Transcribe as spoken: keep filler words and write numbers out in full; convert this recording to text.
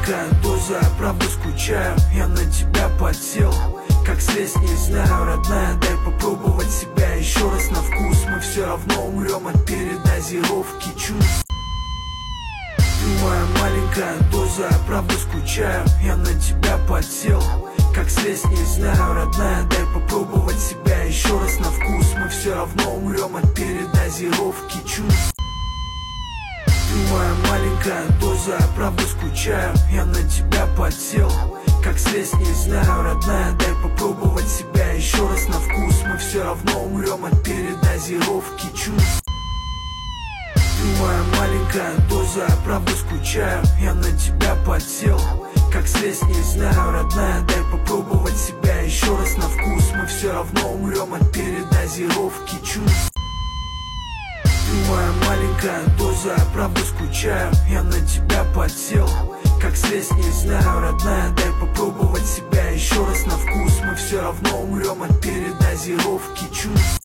маленькая доза, правда скучаю. Я на тебя подсел, как слезть не знаю. Родная, дай попробовать себя еще раз на вкус. Мы все равно умрем от передозировки чувств. Ты моя маленькая доза, правда скучаю. Я на тебя подсел, как слезть не знаю. Родная, дай попробовать себя еще раз на вкус. Мы все равно умрем от передозировки чувств. Ты моя маленькая доза, правда скучаю. Я на тебя подсел, как слезть не знаю. Родная, дай попробовать себя еще раз на вкус. Мы все равно умрем от передозировки чувств. Ты моя маленькая доза, правда скучаю. Я на тебя подсел, как слезть не знаю. Родная, дай попробовать себя еще раз на вкус. Мы все равно умрем от передозировки чувств. Ты моя маленькая доза, правда скучаю. Я на тебя подсел, как слезть не знаю. Родная, дай попробовать себя еще раз на вкус. Мы все равно умрем от передозировки чувств.